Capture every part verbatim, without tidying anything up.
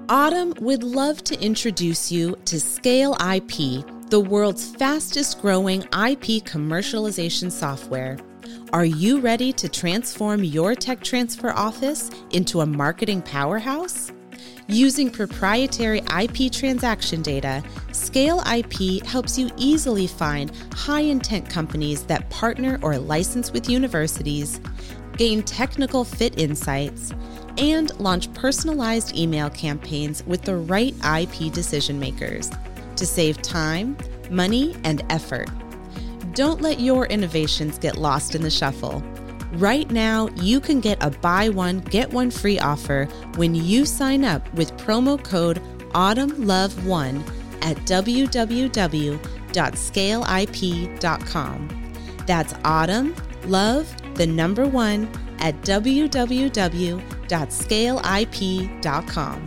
Autumn would love to introduce you to Scale I P, the world's fastest growing I P commercialization software. Are you ready to transform your tech transfer office into a marketing powerhouse? Using proprietary I P transaction data, Scale I P helps you easily find high-intent companies that partner or license with universities, gain technical fit insights, and launch personalized email campaigns with the right I P decision makers to save time, money, and effort. Don't let your innovations get lost in the shuffle. Right now, you can get a buy one, get one free offer when you sign up with promo code autumn love one at w w w dot scale I P dot com. That's autumn love the number one at w w w dot scale I P dot com.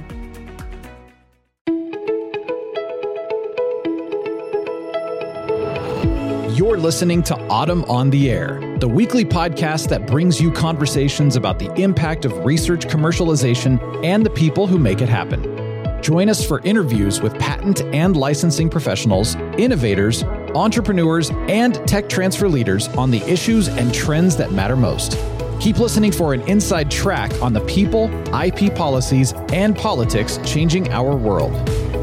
You're listening to Autumn on the Air, the weekly podcast that brings you conversations about the impact of research commercialization and the people who make it happen. Join us for interviews with patent and licensing professionals, innovators, entrepreneurs, and tech transfer leaders on the issues and trends that matter most. Keep listening for an inside track on the people, I P policies, and politics changing our world.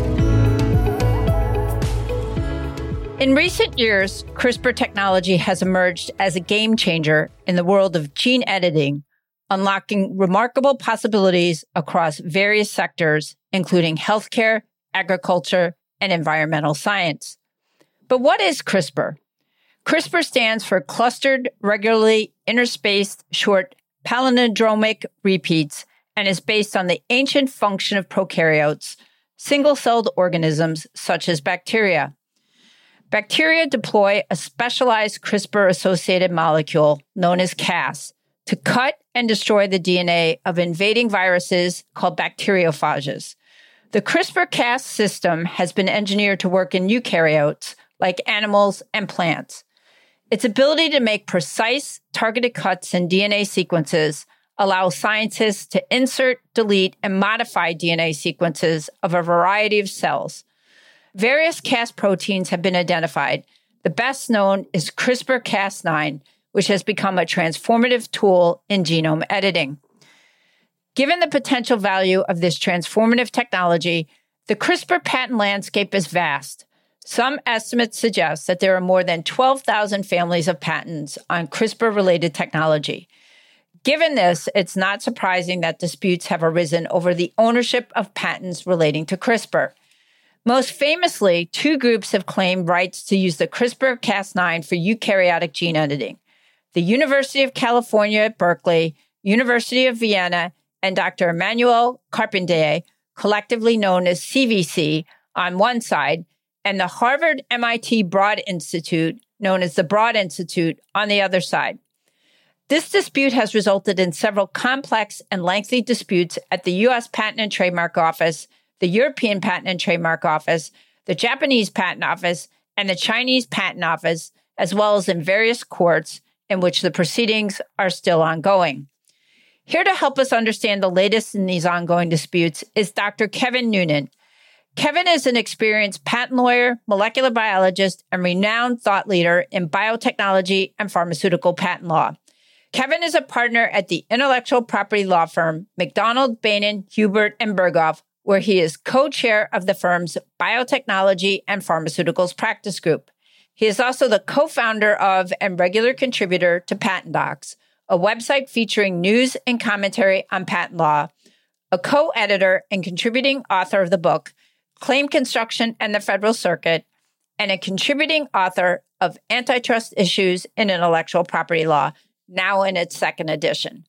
In recent years, CRISPR technology has emerged as a game changer in the world of gene editing, unlocking remarkable possibilities across various sectors, including healthcare, agriculture, and environmental science. But what is CRISPR? CRISPR stands for Clustered Regularly Interspaced Short Palindromic Repeats and is based on the ancient function of prokaryotes, single-celled organisms such as bacteria. Bacteria deploy a specialized CRISPR-associated molecule known as Cas to cut and destroy the D N A of invading viruses called bacteriophages. The CRISPR-Cas system has been engineered to work in eukaryotes like animals and plants. Its ability to make precise, targeted cuts in D N A sequences allows scientists to insert, delete, and modify D N A sequences of a variety of cells. Various Cas proteins have been identified. The best known is CRISPR Cas nine, which has become a transformative tool in genome editing. Given the potential value of this transformative technology, the CRISPR patent landscape is vast. Some estimates suggest that there are more than twelve thousand families of patents on CRISPR-related technology. Given this, it's not surprising that disputes have arisen over the ownership of patents relating to CRISPR. Most famously, two groups have claimed rights to use the CRISPR Cas nine for eukaryotic gene editing. The University of California at Berkeley, University of Vienna, and Doctor Emmanuel Carpentier, collectively known as C V C, on one side, and the Harvard M I T Broad Institute, known as the Broad Institute, on the other side. This dispute has resulted in several complex and lengthy disputes at the U S Patent and Trademark Office, the European Patent and Trademark Office, the Japanese Patent Office, and the Chinese Patent Office, as well as in various courts in which the proceedings are still ongoing. Here to help us understand the latest in these ongoing disputes is Doctor Kevin Noonan. Kevin is an experienced patent lawyer, molecular biologist, and renowned thought leader in biotechnology and pharmaceutical patent law. Kevin is a partner at the intellectual property law firm McDonald, Beynon, Hubert, and Berghoff, where he is co-chair of the firm's Biotechnology and Pharmaceuticals Practice Group. He is also the co-founder of and regular contributor to Patent Docs, a website featuring news and commentary on patent law, a co-editor and contributing author of the book, Claim Construction and the Federal Circuit, and a contributing author of Antitrust Issues in Intellectual Property Law, now in its second edition.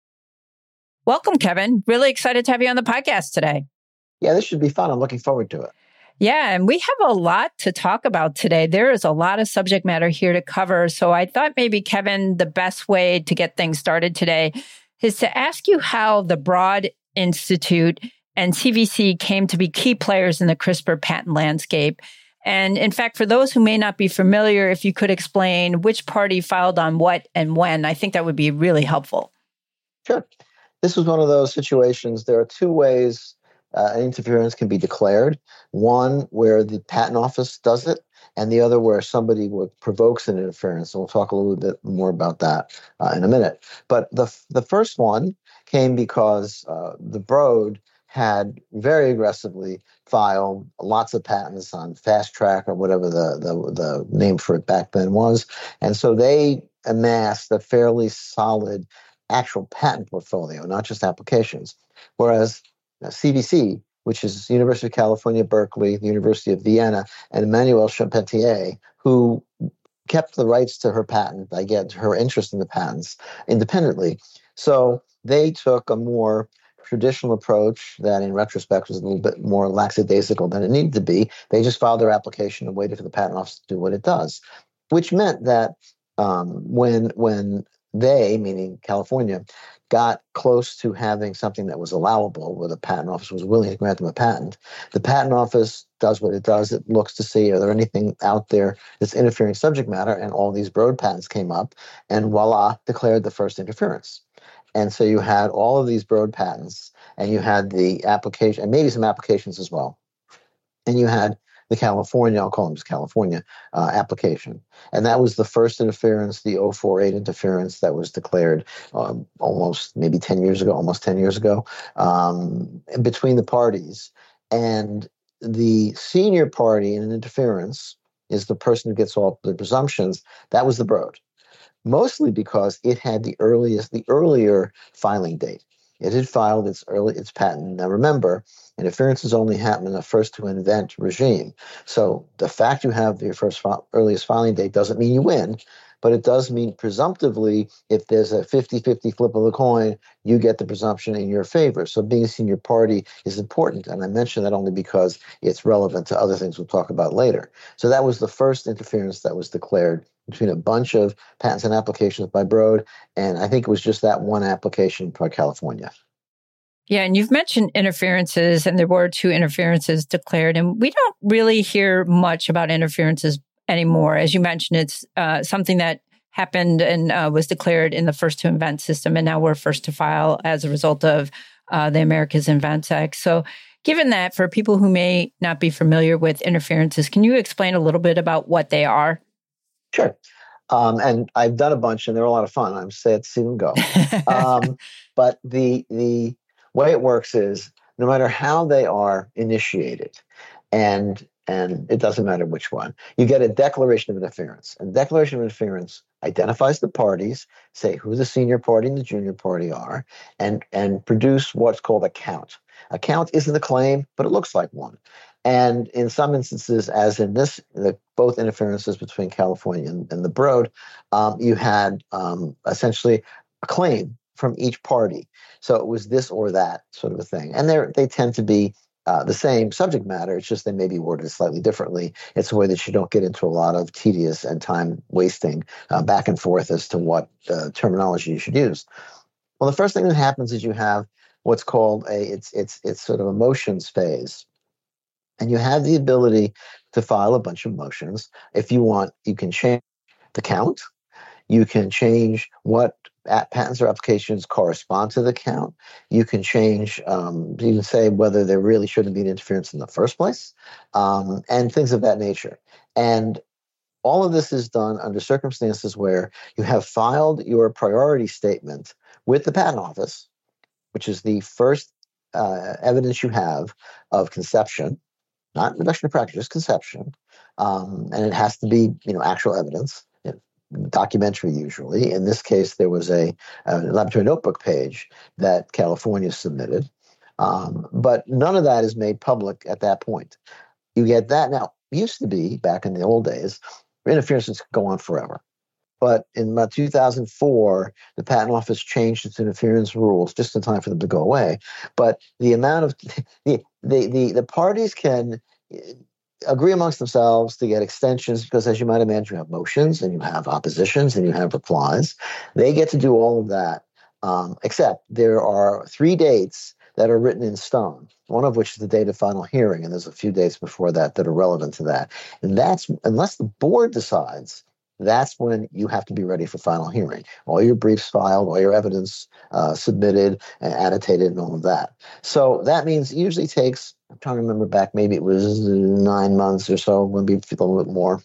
Welcome, Kevin. Really excited to have you on the podcast today. Yeah, this should be fun. I'm looking forward to it. Yeah, and we have a lot to talk about today. There is a lot of subject matter here to cover. So I thought maybe, Kevin, the best way to get things started today is to ask you how the Broad Institute and C V C came to be key players in the CRISPR patent landscape. And in fact, for those who may not be familiar, if you could explain which party filed on what and when, I think that would be really helpful. Sure. This was one of those situations. There are two ways uh, an interference can be declared, one where the patent office does it, and the other where somebody would, provokes an interference. And we'll talk a little bit more about that uh, in a minute. But the the first one came because uh, the Broad had very aggressively filed lots of patents on fast track or whatever the, the, the name for it back then was. And so they amassed a fairly solid actual patent portfolio, not just applications. Whereas uh, C V C, which is University of California, Berkeley, the University of Vienna, and Emmanuelle Charpentier, who kept the rights to her patent, I get her interest in the patents independently. So they took a more traditional approach that in retrospect was a little bit more lackadaisical than it needed to be. They just filed their application and waited for the patent office to do what it does, which meant that um, when when they, meaning California, got close to having something that was allowable, where the patent office was willing to grant them a patent, the patent office does what it does. It looks to see, are there anything out there that's interfering subject matter? And all these Broad patents came up, and voila, declared the first interference. And so you had all of these Broad patents, and you had the application, and maybe some applications as well. And you had the California, I'll call them just California, uh, application. And that was the first interference, the oh four eight interference that was declared um, almost maybe ten years ago, almost ten years ago, um, between the parties. And the senior party in an interference is the person who gets all the presumptions. That was the Broad, mostly because it had the earliest, the earlier filing date. It had filed its early its patent. Now remember, interferences only happen in the first to invent regime. So the fact you have your first fi- earliest filing date doesn't mean you win, but it does mean presumptively, if there's a fifty-fifty flip of the coin, you get the presumption in your favor. So being a senior party is important, and I mention that only because it's relevant to other things we'll talk about later. So that was the first interference that was declared between a bunch of patents and applications by Broad, and I think it was just that one application by California. Yeah, and you've mentioned interferences, and there were two interferences declared, and we don't really hear much about interferences anymore. As you mentioned, it's uh, something that happened and uh, was declared in the first to invent system, and now we're first to file as a result of uh, the Americas Invents Act. So given that, for people who may not be familiar with interferences, can you explain a little bit about what they are? Sure. Um, and I've done a bunch, and they're a lot of fun. I'm sad to see them go. um, but the the way it works is, no matter how they are initiated, and and it doesn't matter which one, you get a declaration of interference. And declaration of interference identifies the parties, say who the senior party and the junior party are, and and produce what's called a count. A count isn't a claim, but it looks like one. And in some instances, as in this, the, both interferences between California and, and the Broad, um, you had um, essentially a claim from each party. So it was this or that sort of a thing. And they they tend to be uh, the same subject matter. It's just they may be worded slightly differently. It's a way that you don't get into a lot of tedious and time wasting uh, back and forth as to what uh, terminology you should use. Well, the first thing that happens is you have what's called a, it's it's it's sort of a motions phase. And you have the ability to file a bunch of motions. If you want, you can change the count. You can change what patents or applications correspond to the count. You can change, um, you can say whether there really shouldn't be an interference in the first place, um, and things of that nature. And all of this is done under circumstances where you have filed your priority statement with the patent office, which is the first uh, evidence you have of conception. Not reduction of practice, just conception. Um, and it has to be, you know, actual evidence, you know, documentary usually. In this case, there was a, a laboratory notebook page that California submitted. Um, but none of that is made public at that point. You get that. Now, it used to be, back in the old days, interferences could go on forever. But in about two thousand four, the Patent Office changed its interference rules just in time for them to go away. But the amount of the the the, the parties can agree amongst themselves to get extensions because, as you might imagine, you have motions and you have oppositions and you have replies. They get to do all of that, um, except there are three dates that are written in stone, one of which is the date of final hearing, and there's a few dates before that that are relevant to that. And that's, unless the board decides that's when you have to be ready for final hearing. All your briefs filed, all your evidence uh, submitted and annotated and all of that. So that means it usually takes, I'm trying to remember back, maybe it was nine months or so, maybe a little bit more.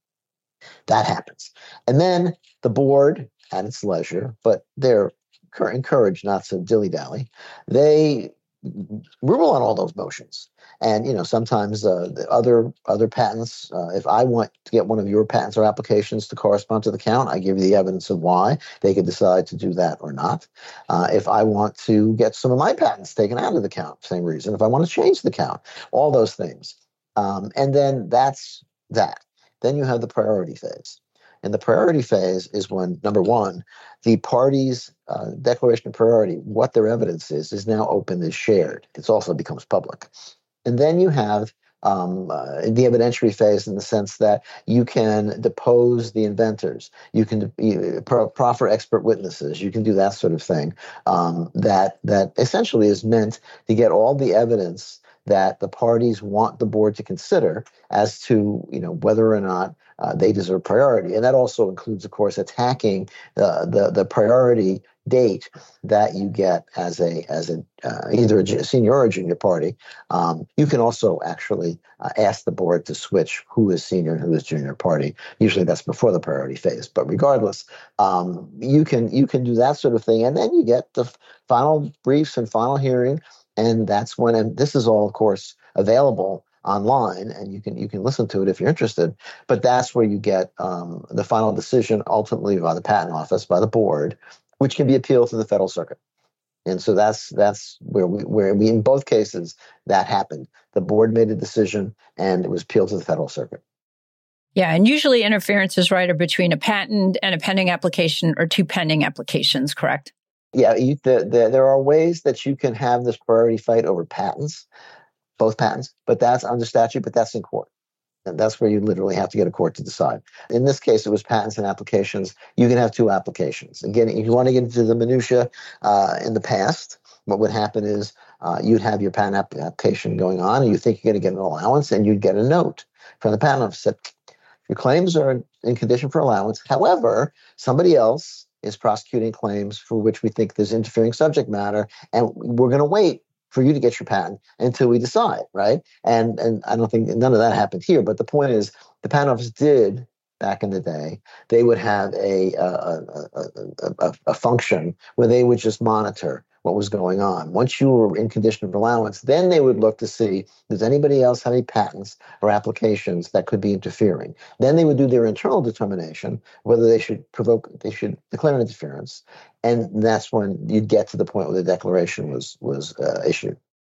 That happens. And then the board, at its leisure, but they're encouraged not to dilly-dally, they rule on all those motions. And, you know, sometimes uh, the other other patents, uh, if I want to get one of your patents or applications to correspond to the count, I give you the evidence of why. They could decide to do that or not. Uh, if I want to get some of my patents taken out of the count, same reason. If I want to change the count, all those things. Um, and then that's that. Then you have the priority phase. And the priority phase is when, number one, the party's uh, declaration of priority, what their evidence is, is now open, is shared. It also becomes public. And then you have um, uh, the evidentiary phase in the sense that you can depose the inventors, you can uh, pro- proffer expert witnesses, you can do that sort of thing. Um, that that essentially is meant to get all the evidence that the parties want the board to consider as to, you know, whether or not uh, they deserve priority. And that also includes, of course, attacking the the, the priority date that you get as a as a uh, either a senior or a junior party. Um, you can also actually uh, ask the board to switch who is senior and who is junior party. Usually that's before the priority phase. But regardless, um, you can you can do that sort of thing, and then you get the final briefs and final hearing. And that's when, and this is all, of course, available online, and you can you can listen to it if you're interested. But that's where you get um, the final decision, ultimately by the patent office, by the board, which can be appealed to the federal circuit. And so that's that's where we where we in both cases that happened. The board made a decision, and it was appealed to the federal circuit. Yeah, and usually interference is right between a patent and a pending application, or two pending applications, correct? Yeah, you, the, the, there are ways that you can have this priority fight over patents, both patents, but that's under statute, but that's in court. And that's where you literally have to get a court to decide. In this case, it was patents and applications. You can have two applications. Again, if you want to get into the minutia, uh, in the past, what would happen is uh, you'd have your patent app- application going on, and you think you're going to get an allowance, and you'd get a note from the patent office that your claims are in condition for allowance. However, somebody else is prosecuting claims for which we think there's interfering subject matter, and we're going to wait for you to get your patent until we decide, right? And and I don't think none of that happened here, but the point is the patent office did back in the day. They would have a a, a, a, a function where they would just monitor what was going on. Once you were in condition of allowance, then they would look to see, does anybody else have any patents or applications that could be interfering? Then they would do their internal determination whether they should provoke, they should declare an interference. And that's when you'd get to the point where the declaration was, was uh, issued.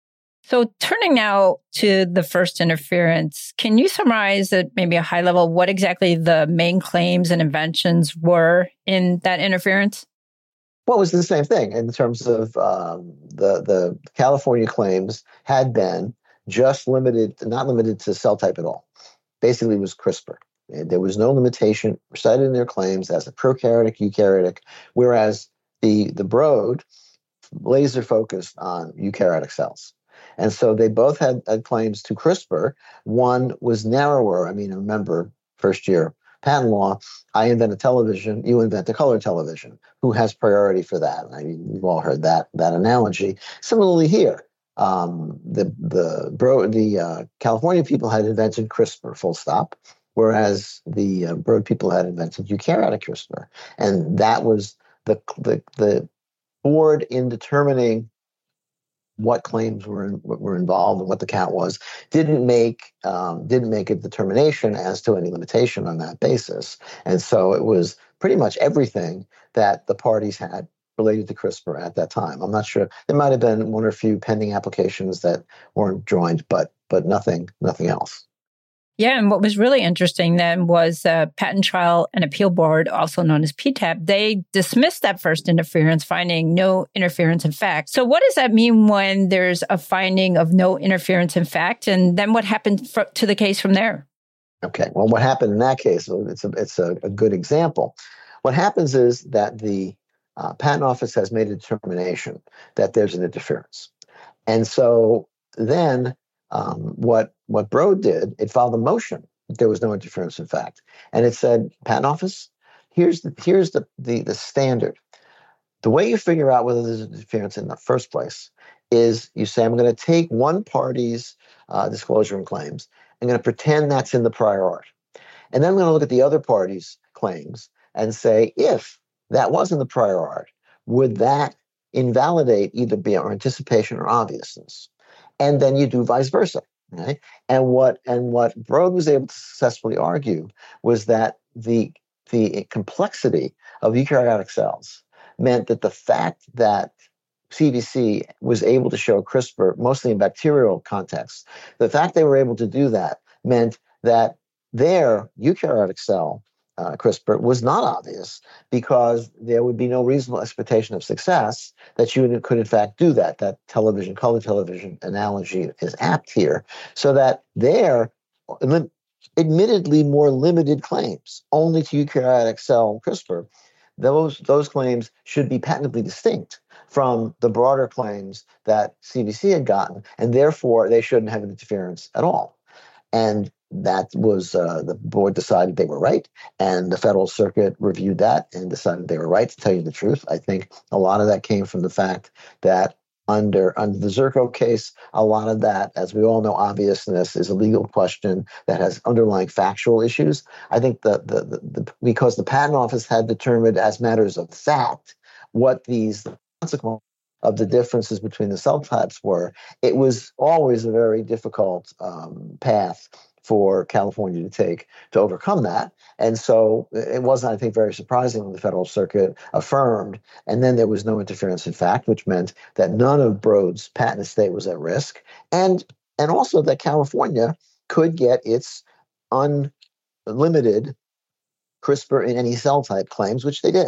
So turning now to the first interference, can you summarize at maybe a high level what exactly the main claims and inventions were in that interference? Well, it was the same thing in terms of um, the the California claims had been just limited, not limited to cell type at all. Basically, it was CRISPR. There was no limitation recited in their claims as a prokaryotic, eukaryotic, whereas the the Broad laser focused on eukaryotic cells. And so they both had, had claims to CRISPR. One was narrower. I mean, remember, first year patent law, I invent a television, you invent a color television. Who has priority for that? I mean, we've all heard that that analogy. Similarly here, um, the the bro the uh, California people had invented CRISPR, full stop, whereas the uh, Broad people had invented eukaryotic CRISPR, and that was the the the board in determining what claims were in, were involved and what the count was, didn't make um, didn't make a determination as to any limitation on that basis. And so it was pretty much everything that the parties had related to CRISPR at that time. I'm not sure. There might have been one or a few pending applications that weren't joined, but but nothing nothing else. Yeah, and what was really interesting then was uh, Patent Trial and Appeal Board, also known as P T A B, they dismissed that first interference, finding no interference in fact. So what does that mean when there's a finding of no interference in fact? And then what happened for, to the case from there? Okay, well, what happened in that case, it's a, it's a, a good example. What happens is that the uh, Patent Office has made a determination that there's an interference. And so then Um, what what Broad did, it filed a motion that there was no interference in fact. And it said, Patent Office, here's the here's the the, the standard. The way you figure out whether there's interference in the first place is you say, I'm going to take one party's uh, disclosure and claims. I'm going to pretend that's in the prior art. And then I'm going to look at the other party's claims and say, if that was in the prior art, would that invalidate either be our anticipation or obviousness? And then you do vice versa. Right? And what and what Broad was able to successfully argue was that the the complexity of eukaryotic cells meant that the fact that C V C was able to show CRISPR, mostly in bacterial contexts, the fact they were able to do that meant that their eukaryotic cell uh, CRISPR was not obvious, because there would be no reasonable expectation of success that you could in fact do that. That television, color television analogy is apt here, so that their admittedly more limited claims only to eukaryotic cell CRISPR, those those claims should be patently distinct from the broader claims that C V C had gotten, and therefore they shouldn't have an interference at all. And that was, uh, the board decided they were right, and the Federal Circuit reviewed that and decided they were right, to tell you the truth. I think a lot of that came from the fact that under, under the Zerko case, a lot of that, as we all know, obviousness is a legal question that has underlying factual issues. I think the, the, the, the because the Patent Office had determined as matters of fact what these consequences of the differences between the cell types were, it was always a very difficult um, path for California to take to overcome that. And so it wasn't, I think, very surprising when the Federal Circuit affirmed. And then there was no interference in fact, which meant that none of Broad's patent estate was at risk. And, and also that California could get its unlimited CRISPR in any cell type claims, which they did.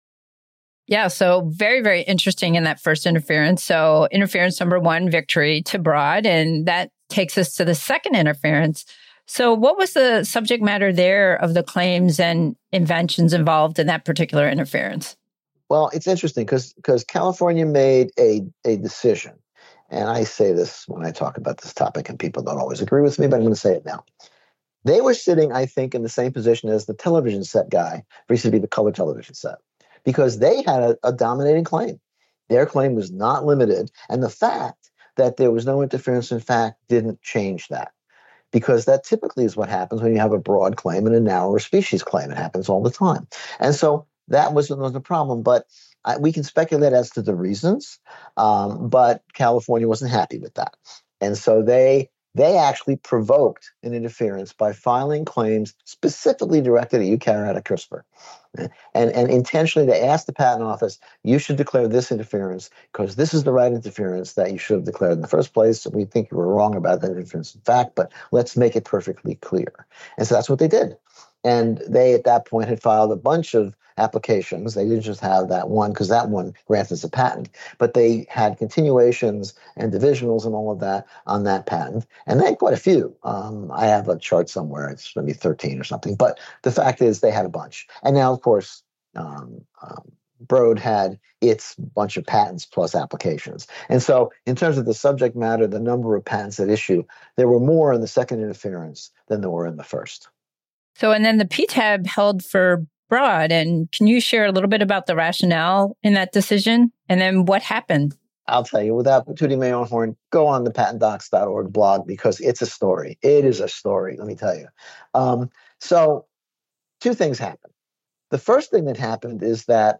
Yeah, so very, very interesting in that first interference. So interference number one, victory to Broad, and that takes us to the second interference. So what was the subject matter there of the claims and inventions involved in that particular interference? Well, it's interesting because because California made a, a decision, and I say this when I talk about this topic, and people don't always agree with me, but I'm going to say it now. They were sitting, I think, in the same position as the television set guy, vis-a-vis the color television set, because they had a, a dominating claim. Their claim was not limited, and the fact that there was no interference in fact didn't change that, because that typically is what happens when you have a broad claim and a narrower species claim. It happens all the time. And so that wasn't was the problem, but I, we can speculate as to the reasons, um, but California wasn't happy with that. And so they they actually provoked an interference by filing claims specifically directed at eukaryotic CRISPR. And, and intentionally, they asked the Patent Office, you should declare this interference because this is the right interference that you should have declared in the first place. We think you were wrong about that interference in fact, but let's make it perfectly clear. And so that's what they did. And they, at that point, had filed a bunch of applications. They didn't just have that one, because that one granted us a patent, but they had continuations and divisionals and all of that on that patent. And they had quite a few. Um, I have a chart somewhere. It's maybe thirteen or something. But the fact is they had a bunch. And now, of course, um, um, Broad had its bunch of patents plus applications. And so in terms of the subject matter, the number of patents at issue, there were more in the second interference than there were in the first. So, and then the P T A B held for Broad. And can you share a little bit about the rationale in that decision? And then what happened? I'll tell you, without tooting my own horn, go on the patent docs dot org blog, because it's a story. It is a story, let me tell you. Um, so two things happened. The first thing that happened is that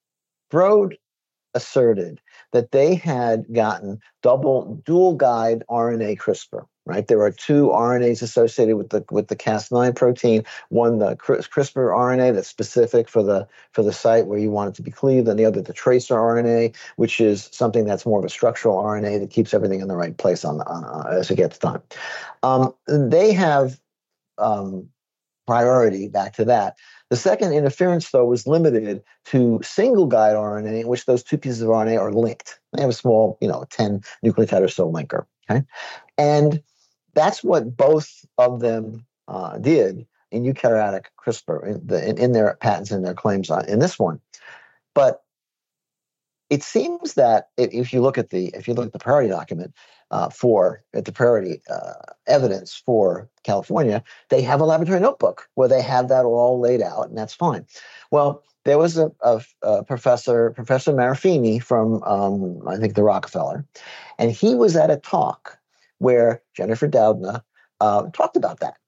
Broad asserted that they had gotten double dual guide R N A CRISPR. Right, there are two R N As associated with the with the Cas nine protein. One, the CRISPR R N A that's specific for the for the site where you want it to be cleaved, and the other, the tracer R N A, which is something that's more of a structural R N A that keeps everything in the right place on, on uh, as it gets done. Um, they have um, priority back to that. The second interference, though, was limited to single guide R N A, in which those two pieces of R N A are linked. They have a small, you know, ten nucleotide or so linker. Okay, and that's what both of them uh, did in eukaryotic CRISPR, in, the, in, in their patents and their claims on, in this one. But it seems that if you look at the if you look at the priority document uh, for at the priority uh, evidence for California, they have a laboratory notebook where they have that all laid out, and that's fine. Well, there was a, a, a professor, Professor Marafini from um, I think the Rockefeller, and he was at a talk where Jennifer Doudna uh, talked about that,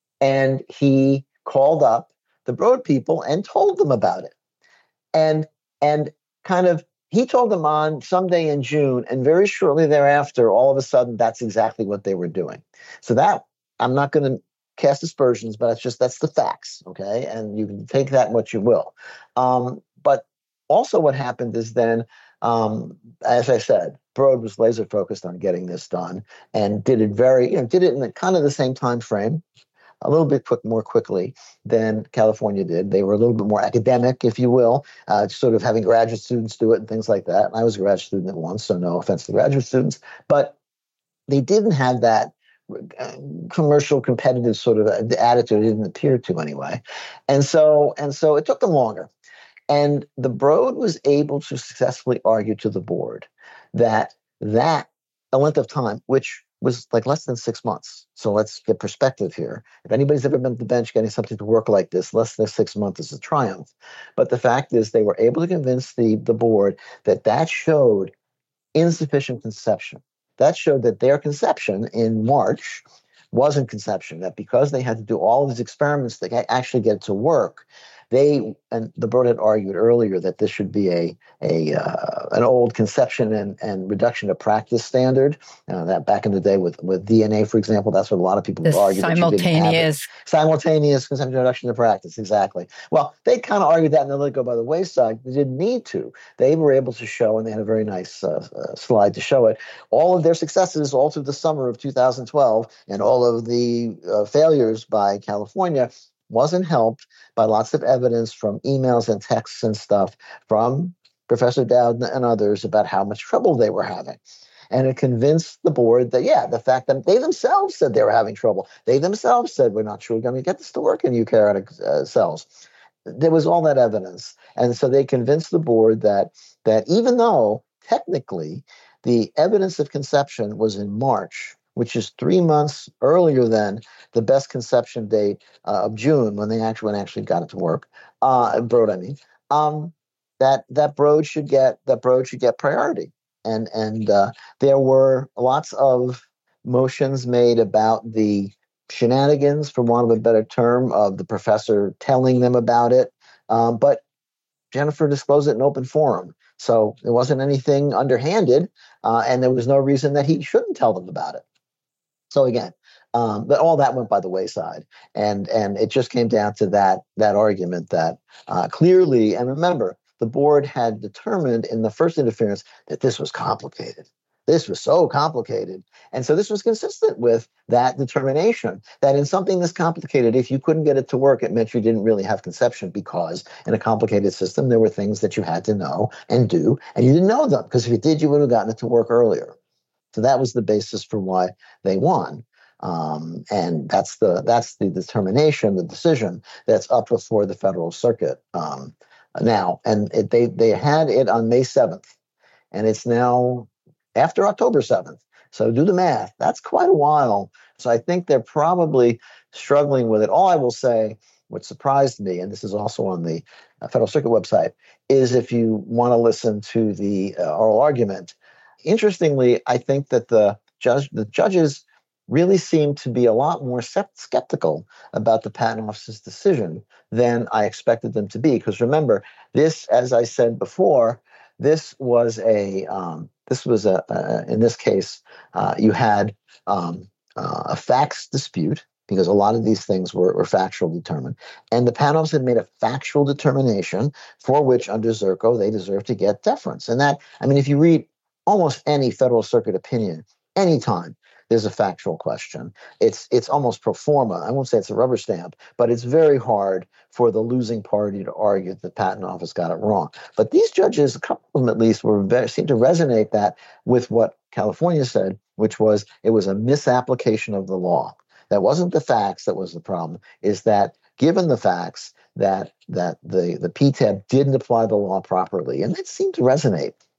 and he called up the Broad people and told them about it, and and kind of. He told them on someday in June, and very shortly thereafter, all of a sudden, that's exactly what they were doing. So that, I'm not going to cast aspersions, but it's just, that's the facts, okay? And you can take that what you will. Um, but also what happened is then, um, as I said, Broad was laser focused on getting this done and did it very, you know, did it in the, kind of the same time frame. A little bit quick, more quickly than California did. They were a little bit more academic, if you will, uh, sort of having graduate students do it and things like that. And I was a graduate student at once, so no offense to graduate students. But they didn't have that uh, commercial, competitive sort of attitude. It didn't appear to anyway. And so, and so it took them longer. And the Broad was able to successfully argue to the board that that a length of time, which was like less than six months. So let's get perspective here. If anybody's ever been to the bench getting something to work like this, less than six months is a triumph. But the fact is they were able to convince the, the board that that showed insufficient conception. That showed that their conception in March wasn't conception, that because they had to do all of these experiments to actually get it to work, they, and the Broad had argued earlier that this should be a a uh, an old conception and, and reduction to practice standard. Uh, that back in the day with, with D N A, for example, that's what a lot of people would argue. Simultaneous. Simultaneous conception reduction to practice, exactly. Well, they kind of argued that and they let it go by the wayside. They didn't need to. They were able to show, and they had a very nice uh, uh, slide to show it, all of their successes all through the summer of two thousand twelve and all of the uh, failures by California wasn't helped by lots of evidence from emails and texts and stuff from Professor Doudna and others about how much trouble they were having. And it convinced the board that, yeah, the fact that they themselves said they were having trouble. They themselves said, we're not sure we're going to get this to work in eukaryotic uh, cells. There was all that evidence. And so they convinced the board that that even though technically the evidence of conception was in March, which is three months earlier than the best conception date uh, of June, when they actually when actually got it to work. Uh, Broad, I mean, um, that that Broad should get that Broad should get priority, and and uh, there were lots of motions made about the shenanigans, for want of a better term, of the professor telling them about it, um, but Jennifer disclosed it in open forum. So there wasn't anything underhanded, uh, and there was no reason that he shouldn't tell them about it. So again, um, but all that went by the wayside, and and it just came down to that that argument that uh, clearly, and remember, the board had determined in the first interference that this was complicated. This was so complicated, and so this was consistent with that determination that in something this complicated, if you couldn't get it to work, it meant you didn't really have conception, because in a complicated system, there were things that you had to know and do, and you didn't know them, because if you did, you would have gotten it to work earlier. So that was the basis for why they won. Um, and that's the that's the determination, the decision that's up before the Federal Circuit um, now. And it, they they had it on May seventh, and it's now after October seventh. So do the math. That's quite a while. So I think they're probably struggling with it. All I will say, what surprised me, and this is also on the uh, Federal Circuit website, is if you want to listen to the uh, oral argument, interestingly, I think that the judge, the judges really seem to be a lot more skeptical about the Patent Office's decision than I expected them to be. Because remember, this, as I said before, this was a um, this was a, a in this case uh, you had um, uh, a facts dispute, because a lot of these things were, were factual determined, and the Patent Office had made a factual determination for which under Zerko they deserve to get deference. And that, I mean, if you read almost any Federal Circuit opinion, anytime there's a factual question, it's it's almost pro forma. I won't say it's a rubber stamp, but it's very hard for the losing party to argue that the Patent Office got it wrong. But these judges, a couple of them at least, were very, seemed to resonate that with what California said, which was it was a misapplication of the law. That wasn't the facts that was the problem, is that given the facts that that the, the P T A B didn't apply the law properly, and it seemed to resonate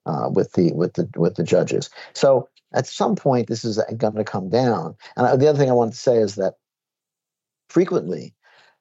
uh, with the with the with the judges. So at some point, this is going to come down. And the other thing I wanted to say is that frequently,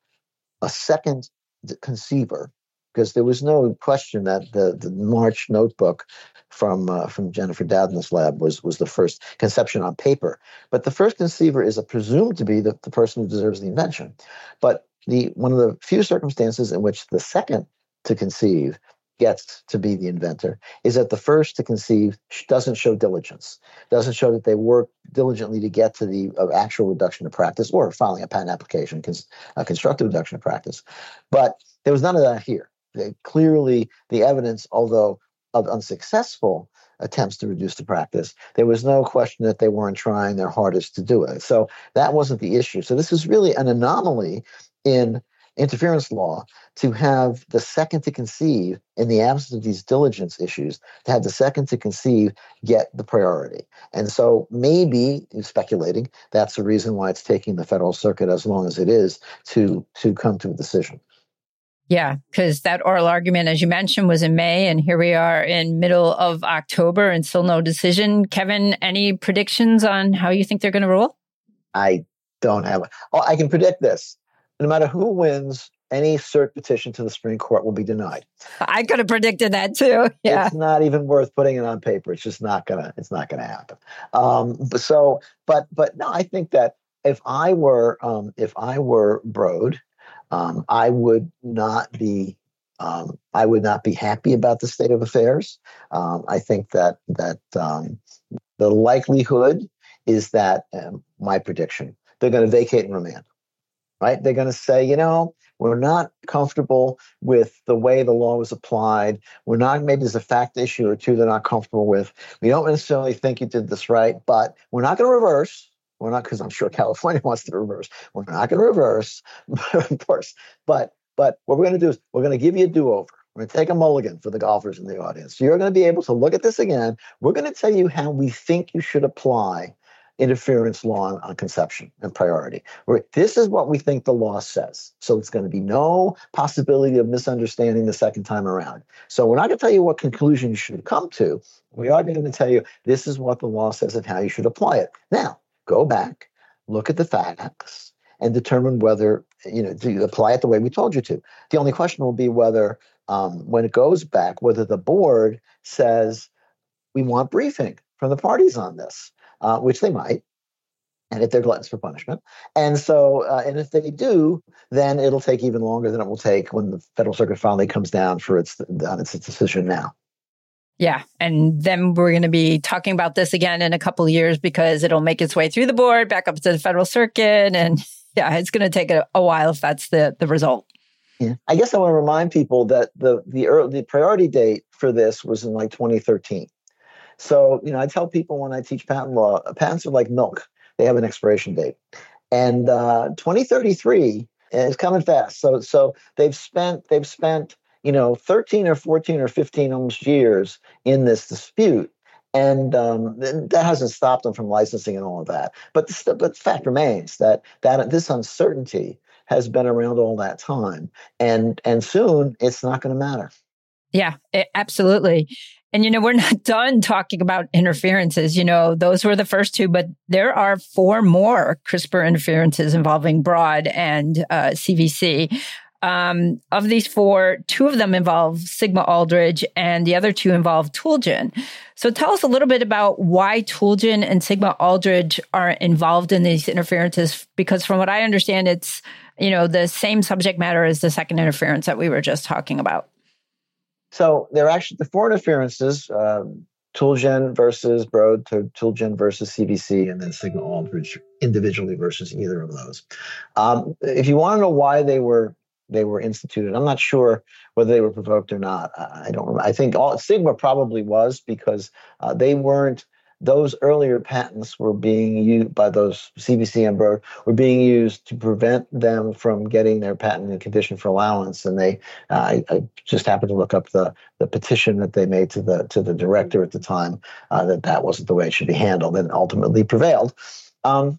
a second conceiver, because there was no question that the, the March notebook from uh, from Jennifer Doudna's lab was was the first conception on paper. But the first conceiver is a presumed to be the, the person who deserves the invention. But the one of the few circumstances in which the second to conceive gets to be the inventor is that the first to conceive doesn't show diligence, doesn't show that they work diligently to get to the uh, actual reduction of practice or filing a patent application, cons- a constructive reduction of practice. But there was none of that here. They, clearly, the evidence, although of unsuccessful attempts to reduce the practice, there was no question that they weren't trying their hardest to do it. So that wasn't the issue. So this is really an anomaly in interference law to have the second to conceive, in the absence of these diligence issues, to have the second to conceive get the priority. And so maybe, speculating, that's the reason why it's taking the Federal Circuit as long as it is to, to come to a decision. Yeah, because that oral argument, as you mentioned, was in May, and here we are in middle of October and still no decision. Kevin, any predictions on how you think they're going to rule? I don't have. Oh, I can predict this. No matter who wins, any cert petition to the Supreme Court will be denied. I could have predicted that too. Yeah, it's not even worth putting it on paper. It's just not gonna. It's not gonna happen. Um, but so, but but no, I think that if I were um, if I were Broad, um, I would not be. Um, I would not be happy about the state of affairs. Um, I think that that um, the likelihood is that um, my prediction, they're going to vacate and remand. Right? They're going to say, you know, we're not comfortable with the way the law was applied. We're not, maybe there's a fact issue or two they're not comfortable with. We don't necessarily think you did this right, but we're not going to reverse. We're not, because I'm sure California wants to reverse. We're not going to reverse, of course. But but what we're going to do is we're going to give you a do-over. We're going to take a mulligan for the golfers in the audience. So you're going to be able to look at this again. We're going to tell you how we think you should apply interference law on, on conception and priority. We're, this is what we think the law says. So it's going to be no possibility of misunderstanding the second time around. So we're not going to tell you what conclusion you should come to. We are going to tell you this is what the law says and how you should apply it. Now, go back, look at the facts, and determine whether, you know, do you apply it the way we told you to. The only question will be whether, um, when it goes back, whether the board says, we want briefing from the parties on this. Uh, which they might, and if they're gluttons for punishment. And so, uh, and if they do, then it'll take even longer than it will take when the Federal Circuit finally comes down for its on its decision now. Yeah, and then we're going to be talking about this again in a couple of years because it'll make its way through the board, back up to the Federal Circuit, and yeah, it's going to take a, a while if that's the, the result. Yeah, I guess I want to remind people that the the early, the priority date for this was in like twenty thirteen. So, you know, I tell people when I teach patent law, patents are like milk. They have an expiration date. And uh, twenty thirty-three is coming fast. So so they've spent, they've spent, you know, thirteen or fourteen or fifteen almost years in this dispute. And um, that hasn't stopped them from licensing and all of that. But the, but the fact remains that, that this uncertainty has been around all that time. And, and soon it's not going to matter. Yeah, it, absolutely. And, you know, we're not done talking about interferences. You know, those were the first two, but there are four more CRISPR interferences involving Broad and uh, C V C. Um, of these four, two of them involve Sigma-Aldrich and the other two involve Toolgen. So tell us a little bit about why Toolgen and Sigma-Aldrich are involved in these interferences, because from what I understand, it's, you know, the same subject matter as the second interference that we were just talking about. So they're actually the four interferences, um, Toolgen versus Broad, Toolgen versus C V C, and then Sigma-Aldrich individually versus either of those. Um, if you want to know why they were they were instituted, I'm not sure whether they were provoked or not. I don't remember. I think all, Sigma probably was because uh, they weren't. Those earlier patents were being used by those C V C and Broad were being used to prevent them from getting their patent and condition for allowance. And they, uh, I, I just happened to look up the the petition that they made to the to the director at the time uh, that that wasn't the way it should be handled, and ultimately prevailed. Um,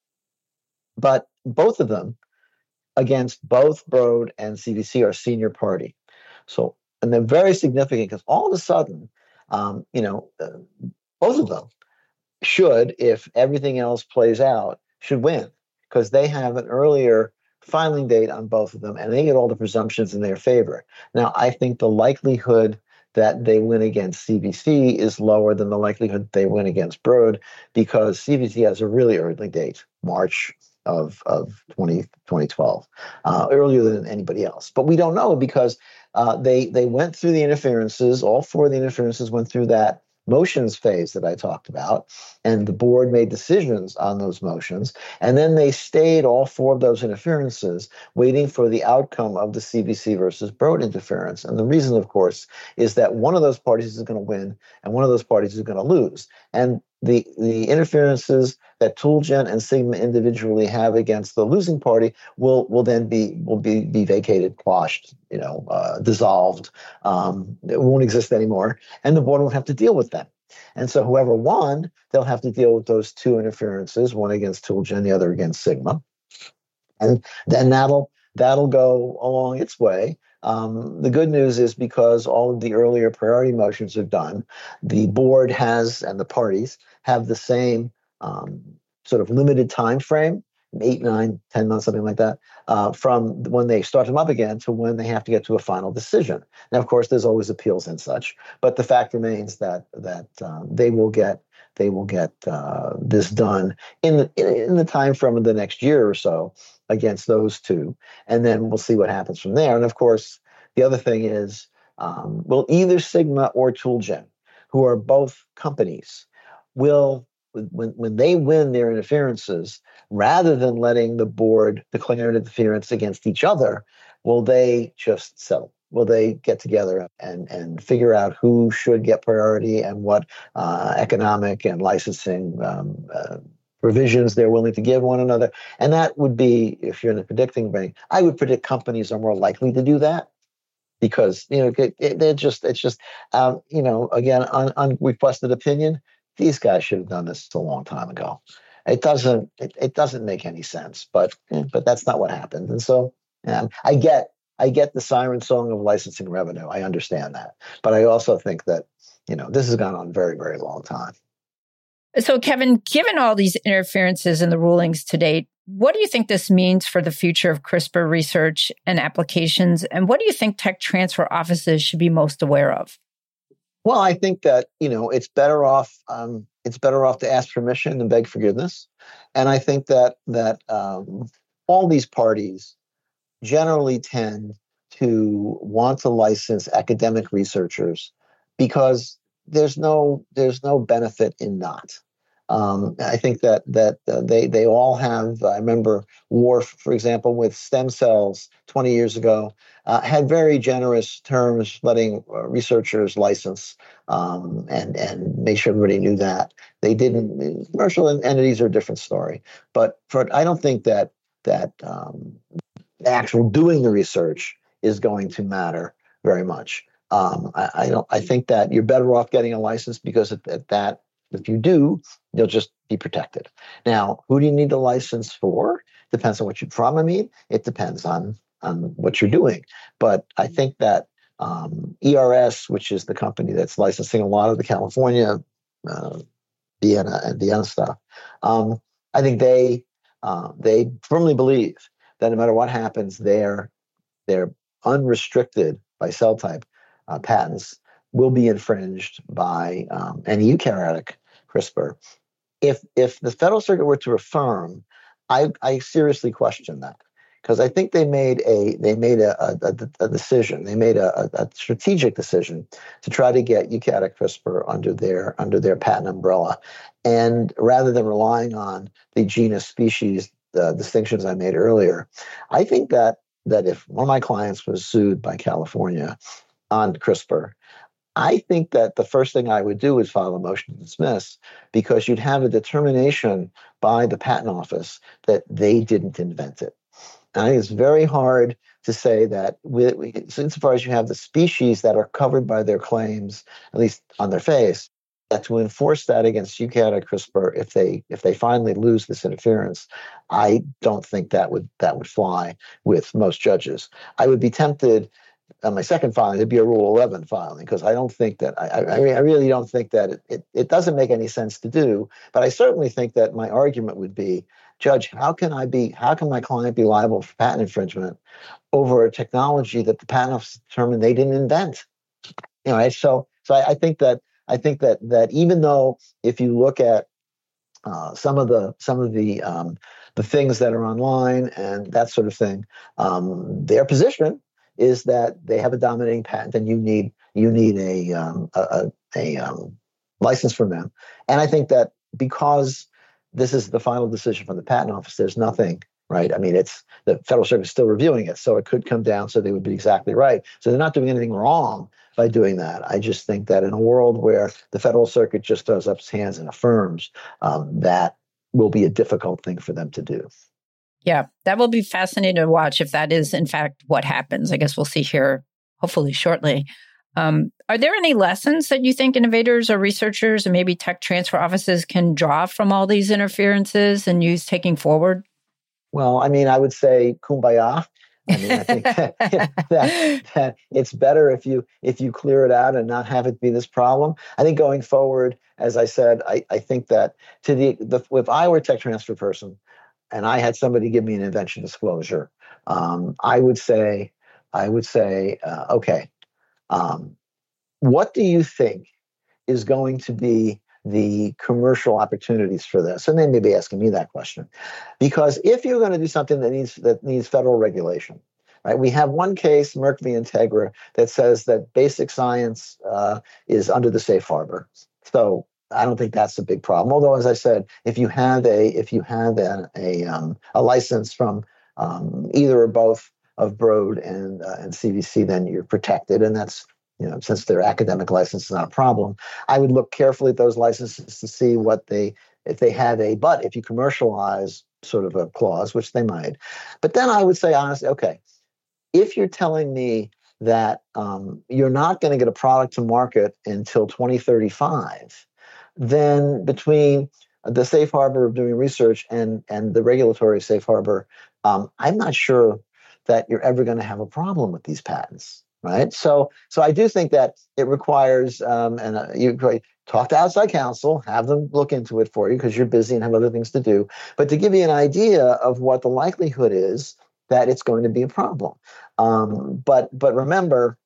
but both of them, against both Broad and C V C, are senior party. So, and they're very significant because all of a sudden, um, you know, uh, both of them should, if everything else plays out, should win because they have an earlier filing date on both of them and they get all the presumptions in their favor. Now, I think the likelihood that they win against C V C is lower than the likelihood they win against Broad because C V C has a really early date, March of, of twenty twelve, uh, earlier than anybody else. But we don't know because uh, they, they went through the interferences. All four of the interferences went through that motions phase that I talked about, and the board made decisions on those motions. And then they stayed all four of those interferences, waiting for the outcome of the C V C versus Broad interference. And the reason, of course, is that one of those parties is going to win and one of those parties is going to lose. And the the interferences that Toolgen and Sigma individually have against the losing party will will then be will be be vacated, quashed, you know, uh, dissolved. Um, it won't exist anymore, and the board won't have to deal with them. And so, whoever won, they'll have to deal with those two interferences, one against Toolgen, the other against Sigma, and then that'll that'll go along its way. Um, the good news is because all of the earlier priority motions are done, the board has and the parties have the same um, sort of limited time frame, eight, nine, ten months, something like that, uh, from when they start them up again to when they have to get to a final decision. Now, of course, there's always appeals and such, but the fact remains that that um, they will get they will get uh, this done in the, in the time frame of the next year or so against those two, and then we'll see what happens from there. And of course, the other thing is, um, will either Sigma or Toolgen, who are both companies, will when when they win their interferences, rather than letting the board declare an interference against each other, will they just settle? Will they get together and, and figure out who should get priority and what uh, economic and licensing um, uh, provisions they're willing to give one another? And that would be, if you're in the predicting vein, I would predict companies are more likely to do that because, you know, it, it, they're just, it's just, um, you know, again, un, unrequested opinion, these guys should have done this a long time ago. It doesn't, it, it doesn't make any sense, but, but that's not what happened. And so um, I get, I get the siren song of licensing revenue. I understand that. But I also think that, you know, this has gone on very, very long time. So, Kevin, given all these interferences in the rulings to date, what do you think this means for the future of CRISPR research and applications? And what do you think tech transfer offices should be most aware of? Well, I think that, you know, it's better off um, it's better off to ask permission than beg forgiveness. And I think that that um, all these parties generally tend to want to license academic researchers because there's no there's no benefit in not. Um, I think that that uh, they they all have. I remember Wharf, for example, with stem cells twenty years ago, uh, had very generous terms letting uh, researchers license um, and and make sure everybody knew that. They didn't. Commercial entities are a different story, but for I don't think that that um, the actual doing the research is going to matter very much. Um, I, I don't. I think that you're better off getting a license because at, at that. If you do, you'll just be protected. Now, who do you need a license for? Depends on what you from. I mean, it depends on, on what you're doing. But I think that um, E R S, which is the company that's licensing a lot of the California, uh, Vienna and Vienna stuff, um, I think they uh, they firmly believe that no matter what happens, they're they're unrestricted by cell type uh, patents will be infringed by um, any eukaryotic CRISPR. If if the Federal Circuit were to affirm, I, I seriously question that because I think they made a they made a, a, a decision. They made a, a strategic decision to try to get eukaryotic CRISPR under their under their patent umbrella, and rather than relying on the genus species the distinctions I made earlier, I think that that if one of my clients was sued by California on CRISPR, I think that the first thing I would do is file a motion to dismiss because you'd have a determination by the patent office that they didn't invent it. And I think it's very hard to say that with, insofar as you have the species that are covered by their claims, at least on their face, that to enforce that against eukaryotic CRISPR, if they if they finally lose this interference, I don't think that would that would fly with most judges. I would be tempted on my second filing, it'd be a Rule eleven filing, because I don't think that, I, I, I really don't think that it, it, it doesn't make any sense to do. But I certainly think that my argument would be, Judge, how can I be, how can my client be liable for patent infringement over a technology that the patent office determined they didn't invent? You know, so so I, I think that I think that that even though if you look at uh, some of the some of the um, the things that are online and that sort of thing, um, their position is that they have a dominating patent, and you need you need a um, a, a, a um, license from them. And I think that because this is the final decision from the patent office, there's nothing, right? I mean, it's the Federal Circuit is still reviewing it, so it could come down, so they would be exactly right. So they're not doing anything wrong by doing that. I just think that in a world where the Federal Circuit just throws up its hands and affirms, um, that will be a difficult thing for them to do. Yeah, that will be fascinating to watch if that is, in fact, what happens. I guess we'll see here, hopefully shortly. Um, are there any lessons that you think innovators or researchers and maybe tech transfer offices can draw from all these interferences and use taking forward? Well, I mean, I would say kumbaya. I mean, I think that, that, that it's better if you if you clear it out and not have it be this problem. I think going forward, as I said, I, I think that to the, the if I were a tech transfer person and I had somebody give me an invention disclosure, um, I would say, I would say, uh, okay, um, what do you think is going to be the commercial opportunities for this? And they may be asking me that question, because if you're going to do something that needs that needs federal regulation, right? We have one case, Merck v. Integra, that says that basic science uh, is under the safe harbor. So I don't think that's a big problem. Although, as I said, if you have a if you have a a, um, a license from um, either or both of Broad and uh, and C V C, then you're protected, and that's, you know, since their academic license is not a problem. I would look carefully at those licenses to see what they, if they have a, but if you commercialize sort of a clause, which they might. But then I would say, honestly, okay, if you're telling me that um, you're not going to get a product to market until twenty thirty-five, then between the safe harbor of doing research and, and the regulatory safe harbor, um, I'm not sure that you're ever going to have a problem with these patents. Right. So so I do think that it requires, um, and uh, you talk to outside counsel, have them look into it for you because you're busy and have other things to do. But to give you an idea of what the likelihood is that it's going to be a problem. Um, but but remember,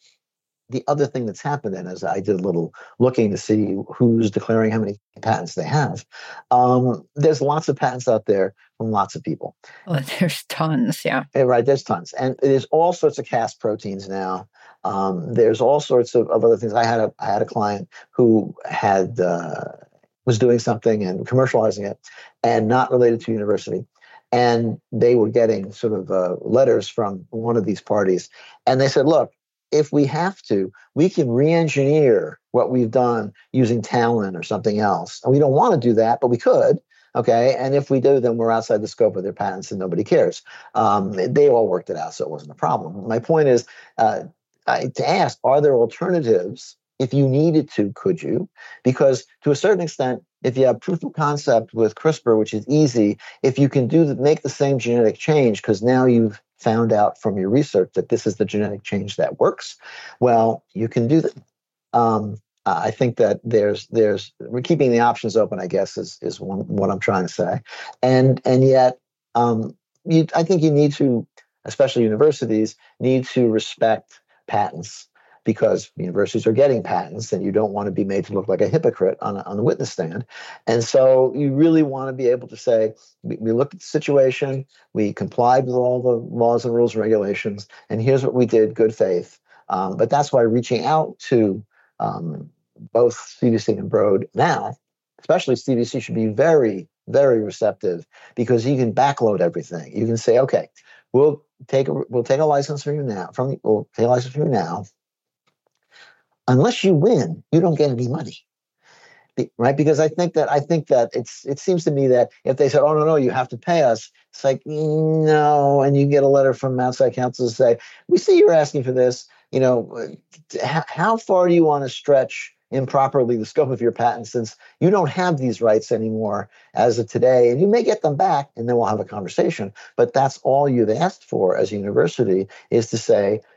the other thing that's happened, and as I did a little looking to see who's declaring how many patents they have, um, there's lots of patents out there from lots of people. Oh, there's tons, yeah. yeah. Right, there's tons. And there's all sorts of Cas proteins now. Um, there's all sorts of, of other things. I had a I had a client who had uh, was doing something and commercializing it and not related to university. And they were getting sort of uh, letters from one of these parties. And they said, look, if we have to, we can re-engineer what we've done using Talon or something else. And we don't want to do that, but we could. Okay. And if we do, then we're outside the scope of their patents and nobody cares. Um, they all worked it out, so it wasn't a problem. My point is uh, I, to ask, are there alternatives? If you needed to, could you? Because to a certain extent, if you have proof of concept with CRISPR, which is easy, if you can do the, make the same genetic change, because now you've found out from your research that this is the genetic change that works, well, you can do that. Um, I think that there's there's we're keeping the options open, I guess, is is one, what I'm trying to say, and and yet um, you, I think you need to, especially universities, need to respect patents. Because universities are getting patents and you don't want to be made to look like a hypocrite on, a, on the witness stand. And so you really want to be able to say, we, we looked at the situation, we complied with all the laws and rules and regulations, and here's what we did, good faith. Um, but that's why reaching out to um, both C V C and Broad now, especially C V C, should be very, very receptive, because you can backload everything. You can say, okay, we'll take a, we'll take a license from you now, from we'll take a license from you now. Unless you win, you don't get any money, right? Because I think that I think that it's it seems to me that if they said, "Oh no, no, you have to pay us," it's like no, and you get a letter from outside counsel to say, "We see you're asking for this. You know, how far do you want to stretch improperly the scope of your patent, since you don't have these rights anymore as of today, and you may get them back, and then we'll have a conversation." But that's all you've asked for as a university, is to say,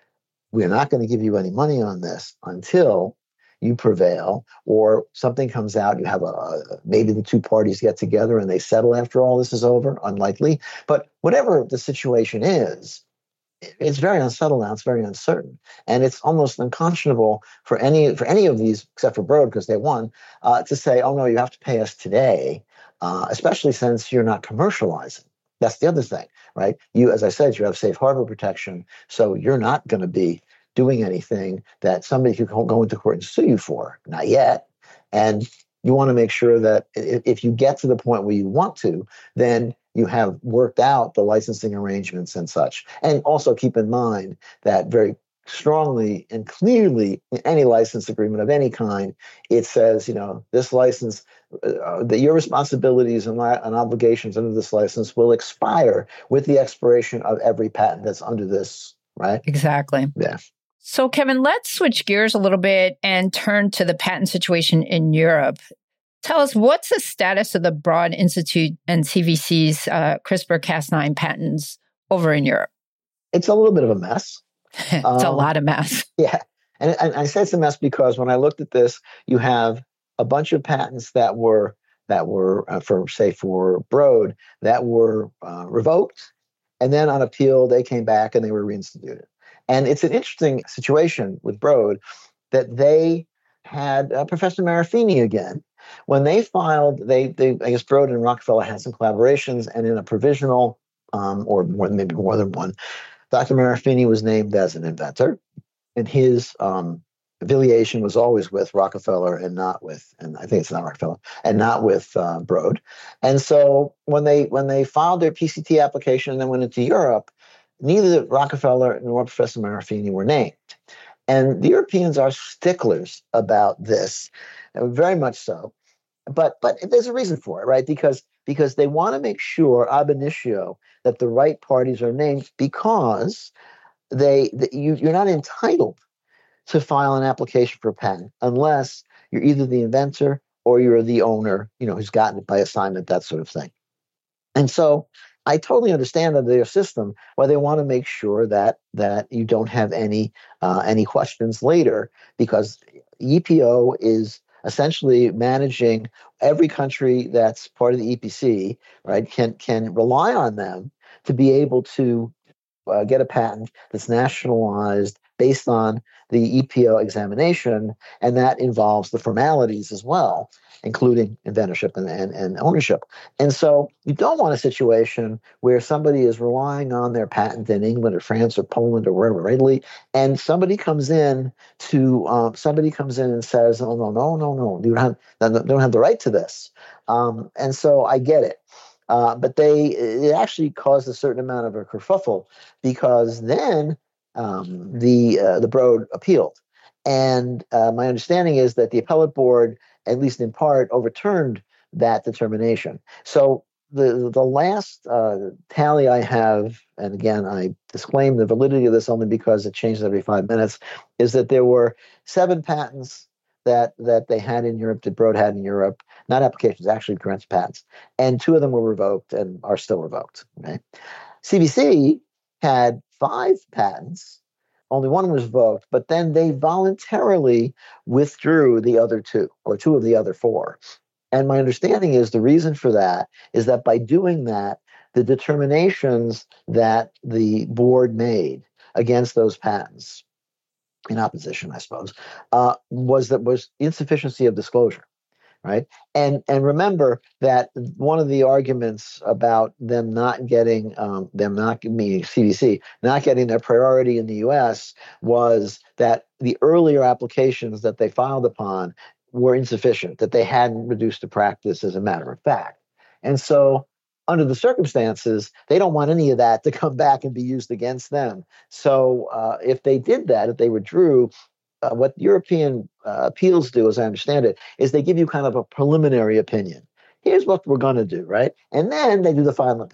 we're not going to give you any money on this until you prevail, or something comes out, you have a, maybe the two parties get together and they settle after all this is over, unlikely. But whatever the situation is, it's very unsettled now, it's very uncertain. And it's almost unconscionable for any for any of these, except for Broad, because they won, uh, to say, oh no, you have to pay us today, uh, especially since you're not commercializing. That's the other thing, right? You, as I said, you have safe harbor protection, so you're not going to be doing anything that somebody could go into court and sue you for. Not yet. And you want to make sure that if you get to the point where you want to, then you have worked out the licensing arrangements and such. And also keep in mind that very strongly and clearly in any license agreement of any kind, it says, you know, this license, uh, that your responsibilities and, li- and obligations under this license will expire with the expiration of every patent that's under this, right? Exactly. Yeah. So, Kevin, let's switch gears a little bit and turn to the patent situation in Europe. Tell us, what's the status of the Broad Institute and C V C's uh, CRISPR Cas nine patents over in Europe? It's a little bit of a mess. It's um, a lot of mess. Yeah. And, and I say it's a mess because when I looked at this, you have a bunch of patents that were, that were uh, for, say, for Broad, that were uh, revoked. And then on appeal, they came back and they were reinstituted. And it's an interesting situation with Broad that they had uh, Professor Marafini again. When they filed, they, they I guess Broad and Rockefeller had some collaborations, and in a provisional, um, or more, maybe more than one, Doctor Marafini was named as an inventor, and his um, affiliation was always with Rockefeller and not with, and I think it's not Rockefeller, and not with uh, Broad. And so when they when they filed their P C T application and then went into Europe, neither Rockefeller nor Professor Marafini were named. And the Europeans are sticklers about this, very much so. But but there's a reason for it, right? Because because they want to make sure ab initio that the right parties are named, because they, they you, you're not entitled to file an application for a patent unless you're either the inventor or you're the owner, you know, who's gotten it by assignment, that sort of thing. And so I totally understand under their system why they want to make sure that that you don't have any uh, any questions later, because E P O is essentially managing every country that's part of the E P C, right? Can can rely on them to be able to uh, get a patent that's nationalized based on the E P O examination, and that involves the formalities as well, including inventorship and, and, and ownership. And so you don't want a situation where somebody is relying on their patent in England or France or Poland or wherever, Italy, and somebody comes in to um, somebody comes in and says, "Oh no, no, no, no, you don't have, they don't have the right to this." Um, and so I get it. Uh, but they it actually caused a certain amount of a kerfuffle, because then um, the uh, the Broad appealed, and uh, my understanding is that the appellate board, at least in part, overturned that determination. So the the last uh, tally I have, and again I disclaim the validity of this only because it changes every five minutes, is that there were seven patents that that they had in Europe, that Broad had in Europe, not applications, actually granted patents, and two of them were revoked and are still revoked. Okay? C V C had five patents, only one was revoked, but then they voluntarily withdrew the other two, or two of the other four. And my understanding is the reason for that is that by doing that, the determinations that the board made against those patents, in opposition, I suppose, uh, was that was insufficiency of disclosure, right? And and remember that one of the arguments about them not getting um, them not meaning C V C not getting their priority in the U S was that the earlier applications that they filed upon were insufficient, that they hadn't reduced to practice, as a matter of fact, and so, under the circumstances, they don't want any of that to come back and be used against them. So uh, if they did that, if they withdrew, uh, what European uh, appeals do, as I understand it, is they give you kind of a preliminary opinion. Here's what we're going to do, right? And then they do the final opinion.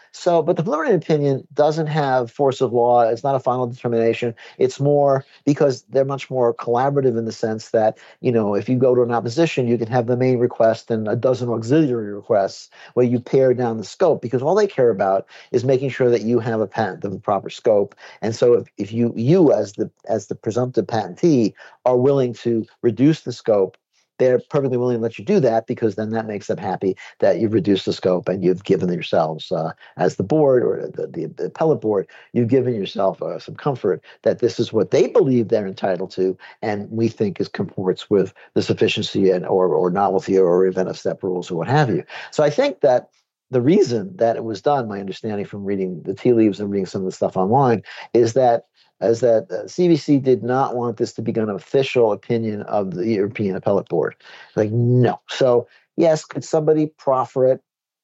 So, but the preliminary opinion doesn't have force of law. It's not a final determination. It's more because they're much more collaborative in the sense that, you know, if you go to an opposition, you can have the main request and a dozen auxiliary requests where you pare down the scope, because all they care about is making sure that you have a patent of the proper scope. And so if, if you, you as the, as the presumptive patentee are willing to reduce the scope, they're perfectly willing to let you do that, because then that makes them happy that you've reduced the scope and you've given yourselves, uh, as the board or the, the, the appellate board, you've given yourself uh, some comfort that this is what they believe they're entitled to, and we think is comports with the sufficiency and or or novelty or event of step rules or what have you. So I think that the reason that it was done, my understanding from reading the tea leaves and reading some of the stuff online, is that as that uh, C V C did not want this to become an official opinion of the European Appellate Board. Like, no. So, yes, could somebody proffer it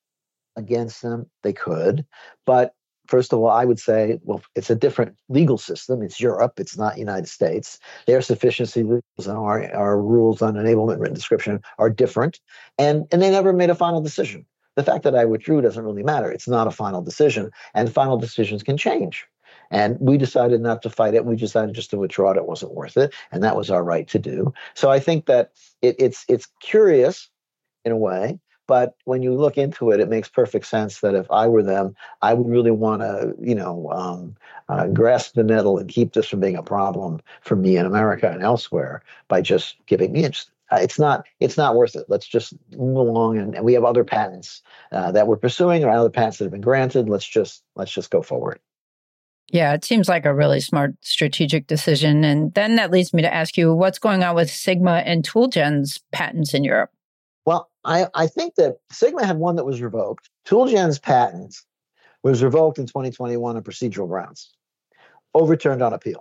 against them? They could. But first of all, I would say, well, it's a different legal system. It's Europe. It's not United States. Their sufficiency rules and our, our rules on enablement written description are different. And, and they never made a final decision. The fact that I withdrew doesn't really matter. It's not a final decision. And final decisions can change. And we decided not to fight it. We decided just to withdraw it. It wasn't worth it. And that was our right to do. So I think that it, it's it's curious in a way. But when you look into it, it makes perfect sense that if I were them, I would really want to, you know, um, uh, grasp the nettle and keep this from being a problem for me in America and elsewhere by just giving me interest. Uh, it's not. It's not worth it. Let's just move along, and, and we have other patents uh, that we're pursuing, or other patents that have been granted. Let's just let's just go forward. Yeah, it seems like a really smart strategic decision. And then that leads me to ask you, what's going on with Sigma and Toolgen's patents in Europe? Well, I, I think that Sigma had one that was revoked. Toolgen's patent was revoked in twenty twenty-one on procedural grounds, overturned on appeal.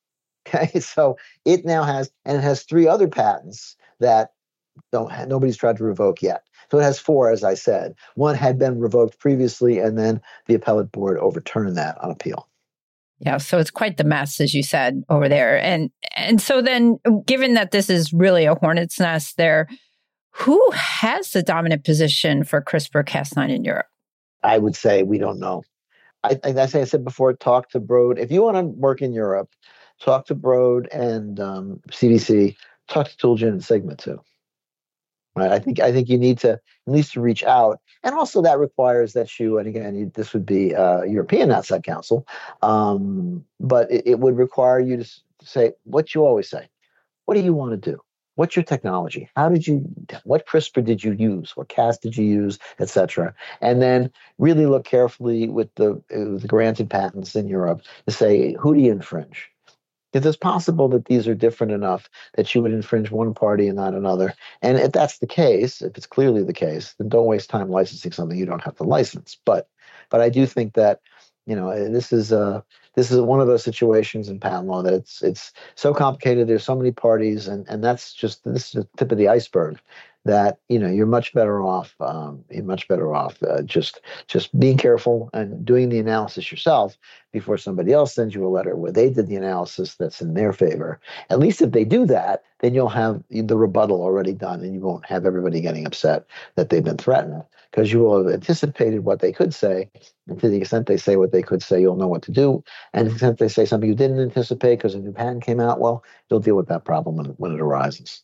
Okay, so it now has, and it has three other patents that don't nobody's tried to revoke yet. So it has four, as I said. One had been revoked previously, and then the appellate board overturned that on appeal. Yeah, so it's quite the mess, as you said, over there. And and so then, given that this is really a hornet's nest there, who has the dominant position for CRISPR Cas nine in Europe? I would say we don't know. I, as I said before, talk to Broad. If you want to work in Europe, talk to Broad and um, C V C. Talk to Toolgen and Sigma too. Right? I think I think you need to at least to reach out, and also that requires that you. And again, you, this would be uh, European Outside Council, um, but it, it would require you to, s- to say what you always say. What do you want to do? What's your technology? How did you? What CRISPR did you use? What Cas did you use, et cetera? And then really look carefully with the uh, the granted patents in Europe to say who do you infringe. If it's possible that these are different enough that you would infringe one party and not another. And if that's the case, if it's clearly the case, then don't waste time licensing something you don't have to license. But but I do think that, you know, this is uh this is one of those situations in patent law that it's it's so complicated. There's so many parties, and and that's just this is the tip of the iceberg. That, you know, you're much better off. Um, you're much better off uh, just just being careful and doing the analysis yourself before somebody else sends you a letter where they did the analysis that's in their favor. At least if they do that, then you'll have the rebuttal already done, and you won't have everybody getting upset that they've been threatened, because you will have anticipated what they could say. And to the extent they say what they could say, you'll know what to do. And to the extent they say something you didn't anticipate because a new patent came out, well, you'll deal with that problem when, when it arises.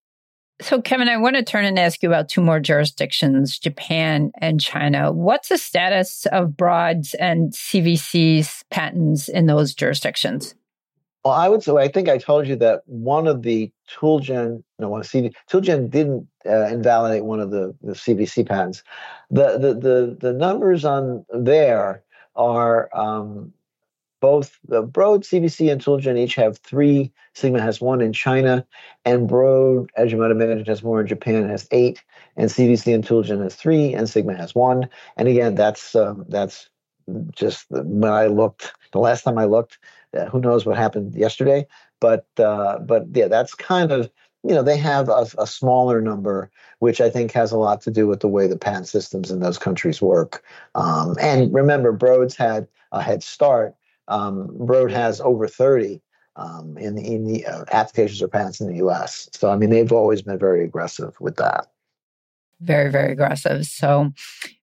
So, Kevin, I want to turn and ask you about two more jurisdictions, Japan and China. What's the status of Broad's and C V C's patents in those jurisdictions? Well, I would say, I think I told you that one of the Toolgen, no, one of C V, Toolgen didn't uh, invalidate one of the, the C V C patents. The, the, the, the numbers on there are um, both the Broad, C V C, and Toolgen each have three. Sigma has one in China, and Broad, as you might imagine, has more in Japan, has eight, and C V C and Toolgen has three, and Sigma has one. And again, that's um, that's just when I looked, the last time I looked, uh, who knows what happened yesterday, but uh, but yeah, that's kind of, you know, they have a, a smaller number, which I think has a lot to do with the way the patent systems in those countries work. Um, and remember, Broad's had a head start. Um, Broad has over thirty um, in the, in the uh, applications or patents in the U S. So, I mean, they've always been very aggressive with that. Very, very aggressive. So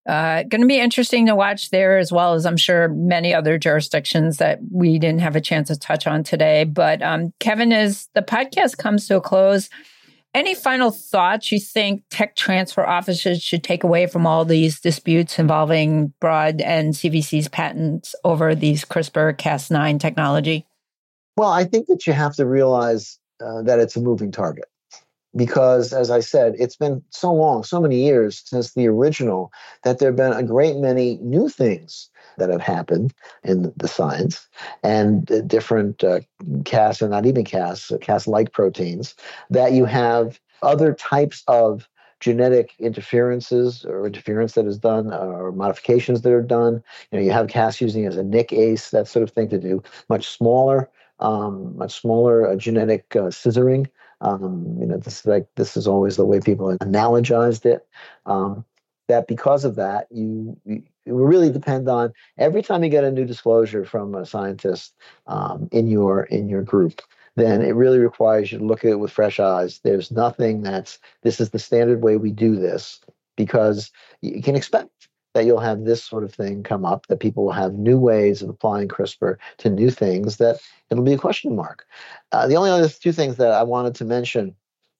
Uh, going to be interesting to watch there, as well as I'm sure many other jurisdictions that we didn't have a chance to touch on today. But um, Kevin, as the podcast comes to a close, any final thoughts you think tech transfer offices should take away from all these disputes involving Broad and C V C's patents over these CRISPR Cas nine technology? Well, I think that you have to realize uh, that it's a moving target. Because, as I said, it's been so long, so many years since the original, that there have been a great many new things that have happened in the science, and uh, different uh, Cas, or not even Cas, uh, Cas-like proteins, that you have other types of genetic interferences or interference that is done, or modifications that are done. You know, you have Cas using as a Nick ACE, that sort of thing, to do much smaller, um, much smaller uh, genetic uh, scissoring. Um, you know, this is like this is always the way people analogized it. Um, that because of that, you, you it will really depend on every time you get a new disclosure from a scientist um, in your in your group. Then it really requires you to look at it with fresh eyes. There's nothing that's this is the standard way we do this, because you can expect that you'll have this sort of thing come up, that people will have new ways of applying CRISPR to new things, that it'll be a question mark. Uh, the only other two things that I wanted to mention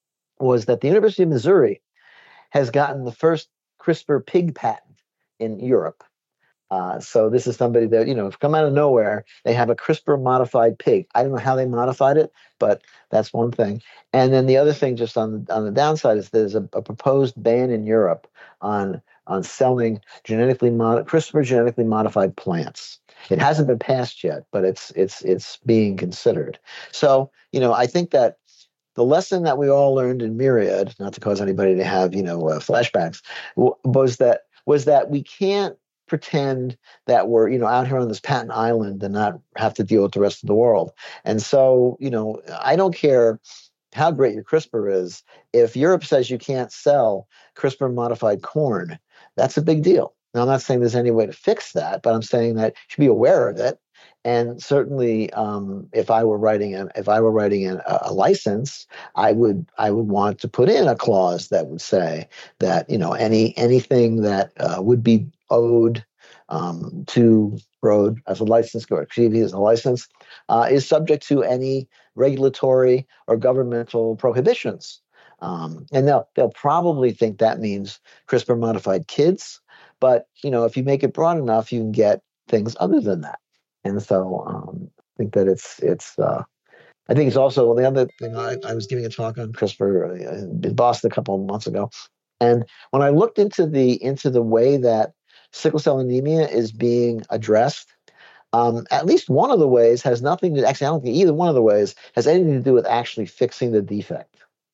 was that the University of Missouri has gotten the first CRISPR pig patent in Europe. Uh, so this is somebody that, you know, come out of nowhere, they have a CRISPR modified pig. I don't know how they modified it, but that's one thing. And then the other thing, just on, on the downside, is there's a, a proposed ban in Europe on on selling genetically mod- CRISPR genetically modified plants. It hasn't been passed yet, but it's it's it's being considered. So, you know, I think that the lesson that we all learned in Myriad, not to cause anybody to have, you know, uh, flashbacks, was that was that we can't pretend that we're, you know, out here on this patent island and not have to deal with the rest of the world. And so, you know, I don't care how great your CRISPR is. If Europe says you can't sell CRISPR modified corn, that's a big deal. Now, I'm not saying there's any way to fix that, but I'm saying that you should be aware of it. And certainly, um, if I were writing a, if I were writing a, a license, I would I would want to put in a clause that would say that, you know, any anything that uh, would be owed um, to Broad as a license, or C V as a license, uh, is subject to any regulatory or governmental prohibitions. Um, and they'll they'll probably think that means CRISPR modified kids, but you know, if you make it broad enough, you can get things other than that. And so um, I think that it's it's. Uh, I think it's also, well, the other thing. I, I was giving a talk on CRISPR in Boston a couple of months ago, and when I looked into the into the way that sickle cell anemia is being addressed, um, at least one of the ways has nothing to. Actually, I don't think either one of the ways has anything to do with actually fixing the defect.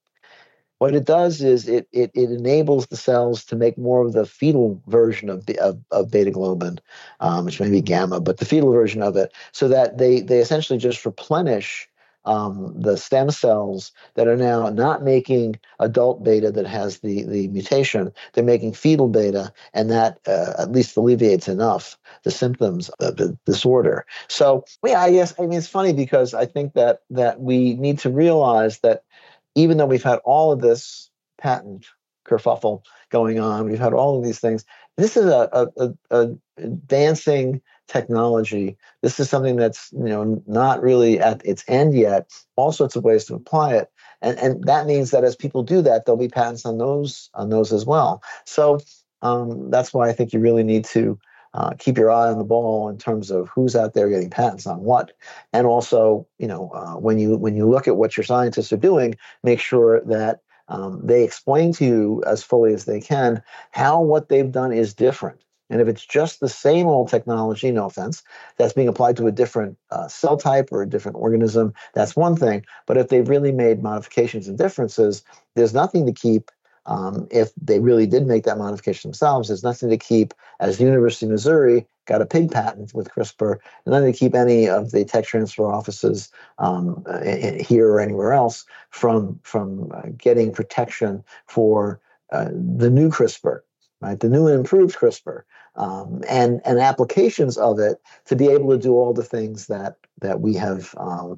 What it does is it, it it enables the cells to make more of the fetal version of of, of beta globin, um, which may be gamma, but the fetal version of it, so that they they essentially just replenish um, the stem cells that are now not making adult beta that has the the mutation. They're making fetal beta, and that uh, at least alleviates enough the symptoms of the disorder. So yeah, I guess I mean it's funny because I think that that we need to realize that, even though we've had all of this patent kerfuffle going on, we've had all of these things, this is a, a, a, a advancing technology. This is something that's, you know, not really at its end yet. All sorts of ways to apply it, and and that means that as people do that, there'll be patents on those on those as well. So um, that's why I think you really need to Uh, keep your eye on the ball in terms of who's out there getting patents on what, and also, you know, uh, when you when you look at what your scientists are doing, make sure that um, they explain to you as fully as they can how what they've done is different. And if it's just the same old technology, no offense, that's being applied to a different uh, cell type or a different organism, that's one thing. But if they've really made modifications and differences, there's nothing to keep. Um, if they really did make that modification themselves, there's nothing to keep, as the University of Missouri got a pig patent with CRISPR, and nothing to keep any of the tech transfer offices um, here or anywhere else from from uh, getting protection for uh, the new CRISPR, right? The new and improved CRISPR, um, and and applications of it to be able to do all the things that that we have um,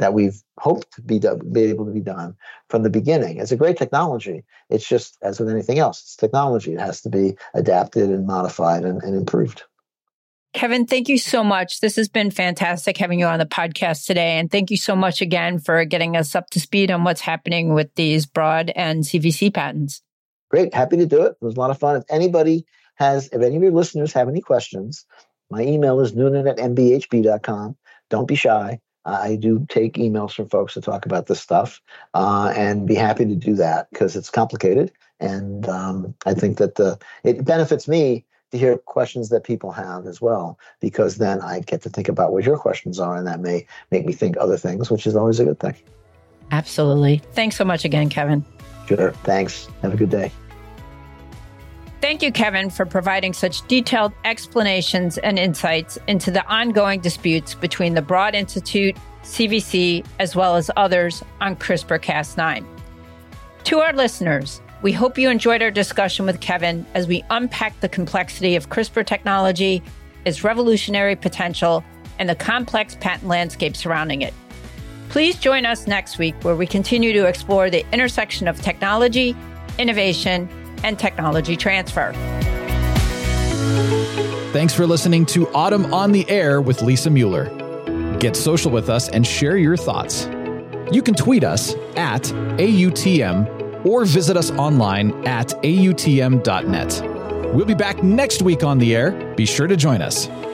that we've hoped to be, done, be able to be done from the beginning. It's a great technology. It's just, as with anything else, it's technology. It has to be adapted and modified and, and improved. Kevin, thank you so much. This has been fantastic having you on the podcast today. And thank you so much again for getting us up to speed on what's happening with these broad and C V C patents. Great. Happy to do it. It was a lot of fun. If anybody has, if any of your listeners have any questions, my email is noonan at m b h b dot com. Don't be shy. I do take emails from folks to talk about this stuff uh, and be happy to do that because it's complicated. And um, I think that the, it benefits me to hear questions that people have as well, because then I get to think about what your questions are, and that may make me think other things, which is always a good thing. Absolutely. Thanks so much again, Kevin. Sure. Thanks. Have a good day. Thank you, Kevin, for providing such detailed explanations and insights into the ongoing disputes between the Broad Institute, C V C, as well as others on CRISPR Cas nine. To our listeners, we hope you enjoyed our discussion with Kevin as we unpack the complexity of CRISPR technology, its revolutionary potential, and the complex patent landscape surrounding it. Please join us next week where we continue to explore the intersection of technology, innovation, and technology transfer. Thanks for listening to Autumn on the Air with Lisa Mueller. Get social with us and share your thoughts. You can tweet us at A U T M or visit us online at A U T M dot net. We'll be back next week on the air. Be sure to join us.